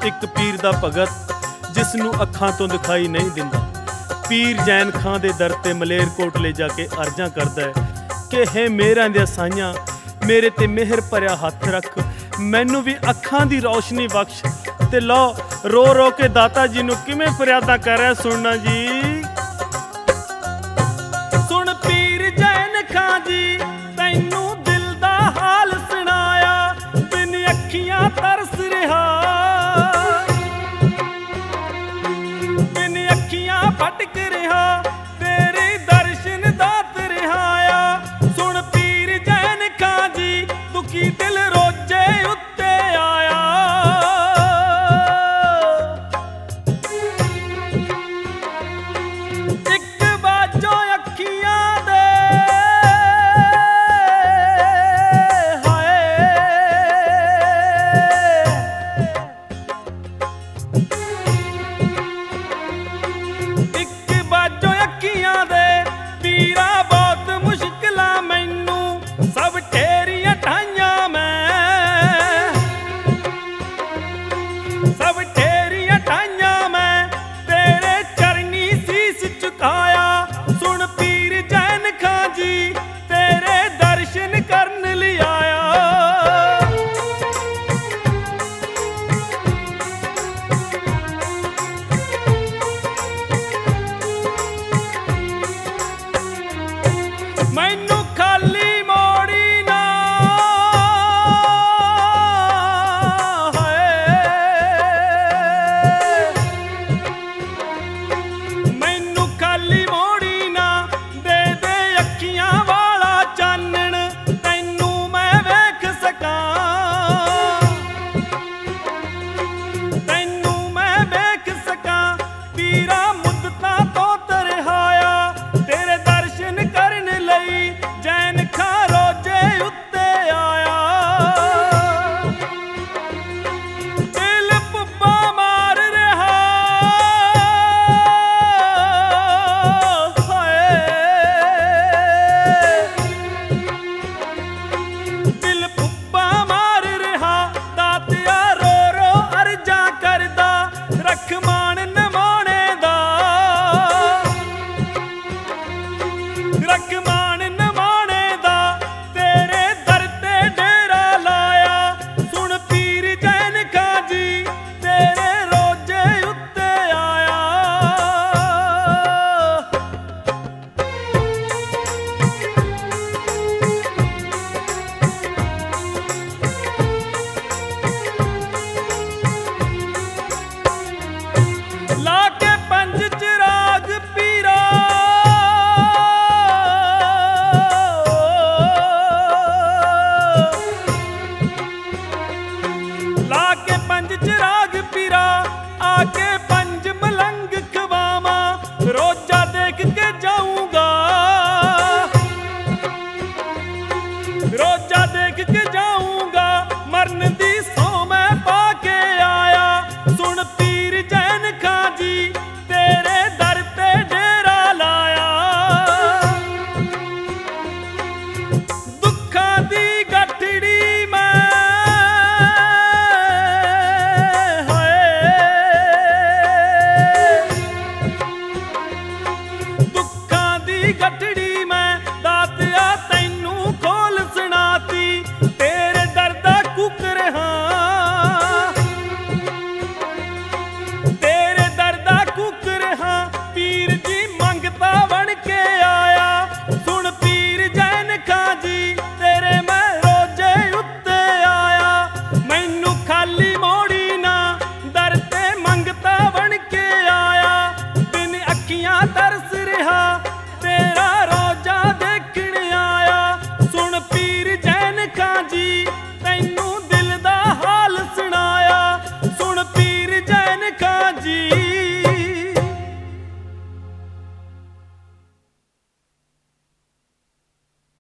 ਇੱਕ ਪੀਰ ਦਾ ਭਗਤ ਜਿਸ ਨੂੰ ਅੱਖਾਂ ਤੋਂ ਦਿਖਾਈ ਨਹੀਂ ਦਿੰਦਾ। ਪੀਰ ਜੈਨ ਖਾਂ ਦੇ ਦਰ ਤੇ ਮਲੇਰਕੋਟਲੇ ਜਾ ਕੇ ਅਰਜ਼ਾਂ ਕਰਦਾ ਹੈ ਕਿ ਹੈ ਮੇਰਿਆਂ ਦੇ ਸਾਈਆਂ, ਮੇਰੇ ਤੇ ਮਿਹਰ ਭਰਿਆ ਹੱਥ ਰੱਖ, ਮੈਨੂੰ ਵੀ ਅੱਖਾਂ ਦੀ ਰੌਸ਼ਨੀ ਬਖਸ਼। ਤੇ ਲਓ ਰੋ ਰੋ ਕੇ ਦਾਤਾ ਜੀ ਨੂੰ ਕਿਵੇਂ ਫਰਿਆਦਾਂ ਕਰ ਰਿਹਾ, ਸੁਣਨਾ ਜੀ। ਸੁਣ ਪੀਰ ਜੈਨ ਖਾਂ ਜੀ, ਤੈਨੂੰ ਦਿਲ ਦਾ ਹਾਲ ਸੁਣਾਇਆ, ਬਿਨ ਅੱਖੀਆਂ ਤਾਂ